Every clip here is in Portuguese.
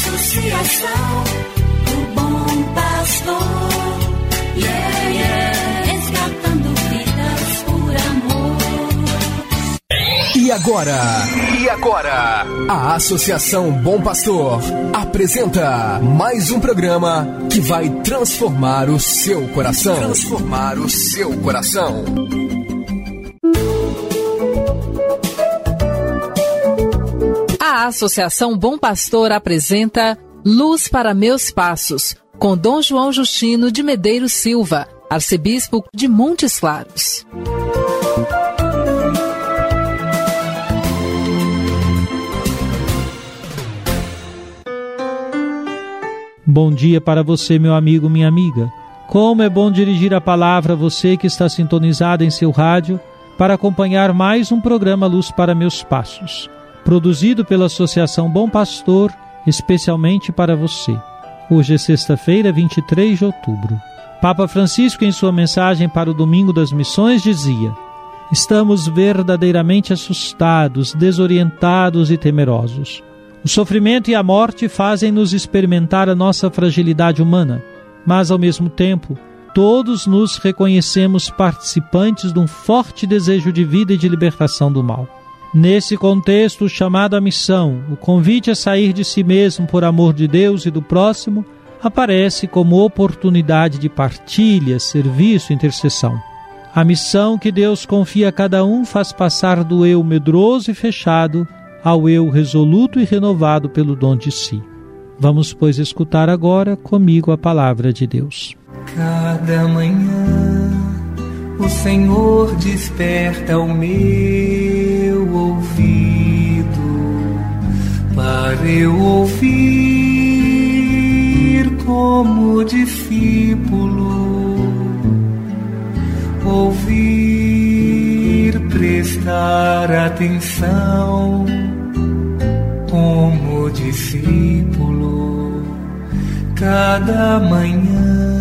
Associação do Bom Pastor, resgatando vidas por amor. E agora, a Associação Bom Pastor apresenta mais um programa que vai transformar o seu coração. A Associação Bom Pastor apresenta Luz para Meus Passos, com Dom João Justino de Medeiros Silva, arcebispo de Montes Claros. Bom dia para você, meu amigo, minha amiga. Como é bom dirigir a palavra a você que está sintonizado em seu rádio para acompanhar mais um programa Luz para Meus Passos, produzido pela Associação Bom Pastor, especialmente para você. Hoje é sexta-feira, 23 de outubro. Papa Francisco, em sua mensagem para o Domingo das Missões, dizia: estamos verdadeiramente assustados, desorientados e temerosos. O sofrimento e a morte fazem-nos experimentar a nossa fragilidade humana, mas, ao mesmo tempo, todos nos reconhecemos participantes de um forte desejo de vida e de libertação do mal. Nesse contexto, o chamado à missão, o convite a sair de si mesmo por amor de Deus e do próximo, aparece como oportunidade de partilha, serviço e intercessão. A missão que Deus confia a cada um faz passar do eu medroso e fechado ao eu resoluto e renovado pelo dom de si. Vamos, pois, escutar agora comigo a palavra de Deus. Cada manhã o Senhor desperta o meu ouvido para eu ouvir como discípulo, ouvir, prestar atenção como discípulo cada manhã.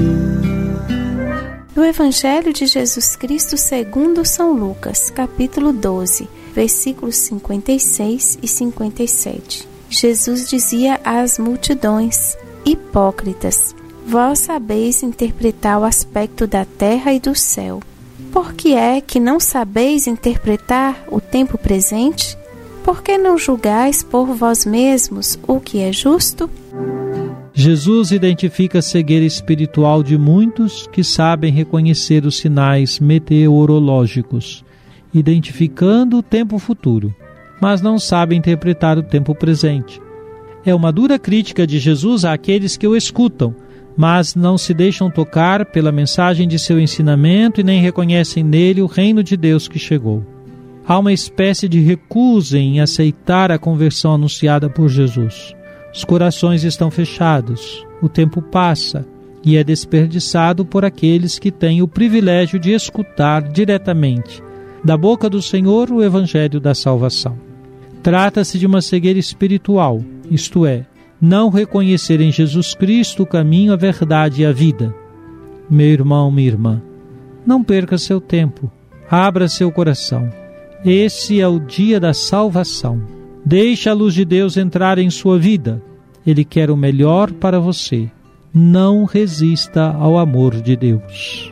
Do Evangelho de Jesus Cristo segundo São Lucas, capítulo 12, versículos 56 e 57. Jesus dizia às multidões: hipócritas, vós sabeis interpretar o aspecto da terra e do céu. Por que é que não sabeis interpretar o tempo presente? Por que não julgais por vós mesmos o que é justo? Jesus identifica a cegueira espiritual de muitos que sabem reconhecer os sinais meteorológicos, identificando o tempo futuro, mas não sabem interpretar o tempo presente. É uma dura crítica de Jesus àqueles que o escutam, mas não se deixam tocar pela mensagem de seu ensinamento e nem reconhecem nele o reino de Deus que chegou. Há uma espécie de recusa em aceitar a conversão anunciada por Jesus. Os corações estão fechados, o tempo passa e é desperdiçado por aqueles que têm o privilégio de escutar diretamente da boca do Senhor o Evangelho da salvação. Trata-se de uma cegueira espiritual, isto é, não reconhecer em Jesus Cristo o caminho, a verdade e a vida. Meu irmão, minha irmã, não perca seu tempo, abra seu coração. Esse é o dia da salvação. Deixe a luz de Deus entrar em sua vida. Ele quer o melhor para você. Não resista ao amor de Deus.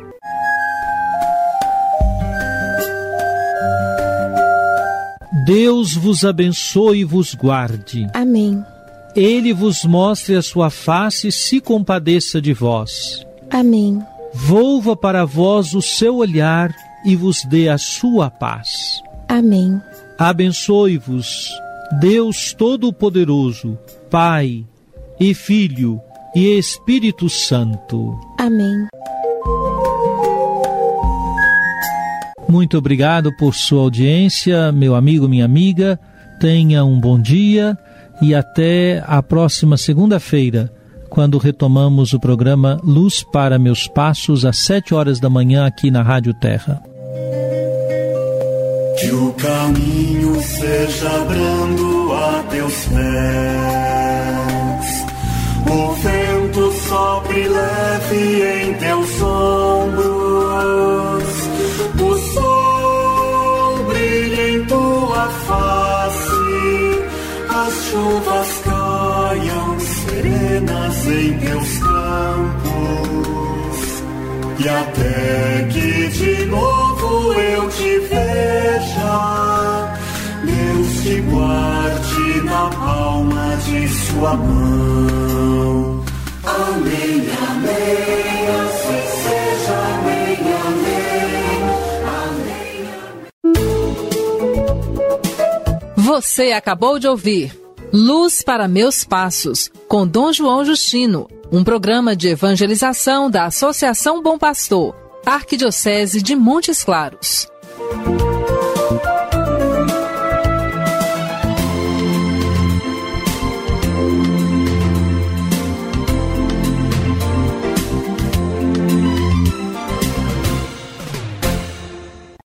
Deus vos abençoe e vos guarde. Amém. Ele vos mostre a sua face e se compadeça de vós. Amém. Volva para vós o seu olhar e vos dê a sua paz. Amém. Abençoe-vos Deus Todo-Poderoso, Pai e Filho e Espírito Santo. Amém. Muito obrigado por sua audiência, meu amigo, minha amiga. Tenha um bom dia e até a próxima segunda-feira, quando retomamos o programa Luz para Meus Passos, às 7 horas da manhã, aqui na Rádio Terra. Que o caminho seja brando a teus pés, o vento sopre leve em teus ombros, o sol brilha em tua face, as chuvas caem saiam serenas em teus campos, e até que de novo eu te veja, Deus te guarde na palma de sua mão. Amém, amém, assim seja, amém, amém, amém. Você acabou de ouvir Luz para Meus Passos, com Dom João Justino, um programa de evangelização da Associação Bom Pastor, Arquidiocese de Montes Claros.